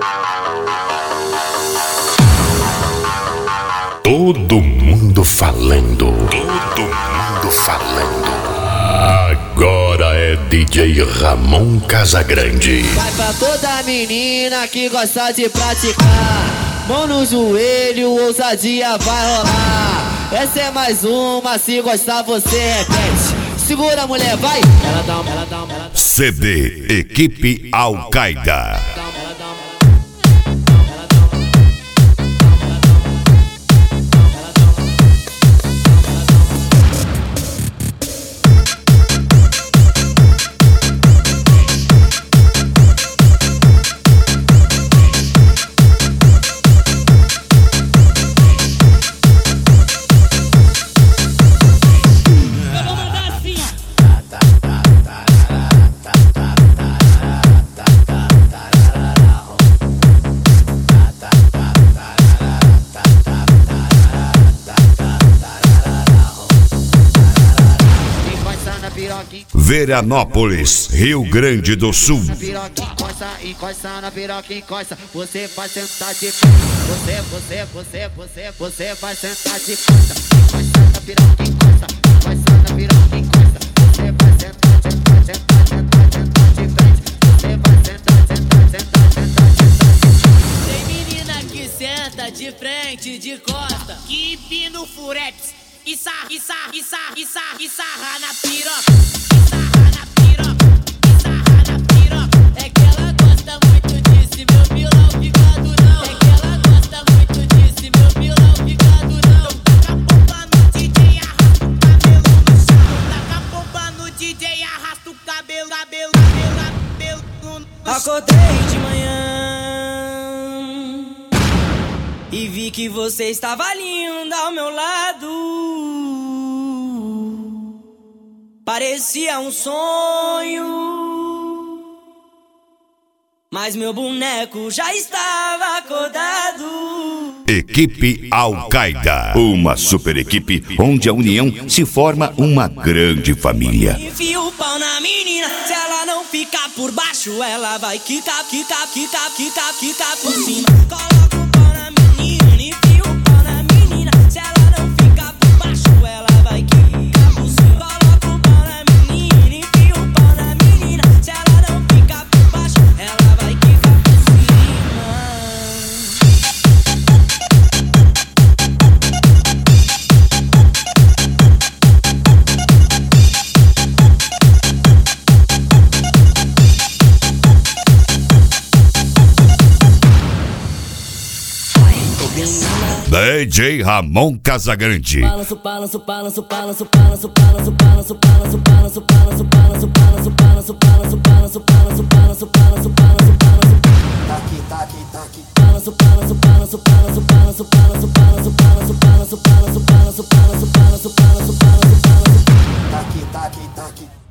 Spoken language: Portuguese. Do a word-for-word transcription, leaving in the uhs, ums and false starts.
Todo mundo falando, todo mundo falando. Agora é D J Ramon Casagrande. Vai pra toda menina que gosta de praticar, mão no joelho, ousadia vai rolar. Essa é mais uma, se gostar você repete. Segura, mulher, vai. Ela dá, ela dá, ela dá. C D Equipe Al-Qaeda. Veranópolis, Rio Grande do Sul. Encosta, encosta na piroca, encosta. Você vai sentar de costa. Você, você, você, você, você vai sentar de costa. Encosta na piroca, encosta. Encosta na piroca, encosta. Você vai sentar, sentar, sentar, sentar, sentar de frente. Você vai sentar, sentar, sentar, sentar, sentar de frente. Tem menina que senta de frente, de costa, que empina o fureps e sarra, e sarra, e sarra, e sarra, e sarra na piroca. Acordei de manhã e vi que você estava linda ao meu lado. Parecia um sonho, mas meu boneco já estava acordado. Equipe Al-Qaeda, uma super equipe onde a união se forma uma grande família. Enfia o pau na menina, se ela não ficar por baixo, ela vai quicar, quicar, quicar, quicar, quicar por cima. Coloca o pau na menina, enfia o pau na menina, se ela não ficar por baixo, ela vai quicar por cima. Coloca o pau na menina, enfia o pau na menina, se ela não ficar por baixo, ela vai quicar por cima. D J Ramon Casagrande. Balanço, balanço, balanço, balanço, balanço, balanço, balanço, balanço, balanço, balanço, balanço, balanço, balanço, balanço, balanço, balanço, balanço, balanço, balanço, balanço. Taqui, taqui, taqui. Balanço, balanço, balanço, balanço, balanço, balanço, balanço, balanço, balanço, balanço, balanço, balanço, balanço, balanço, balanço, balanço. Taqui, taqui, taqui.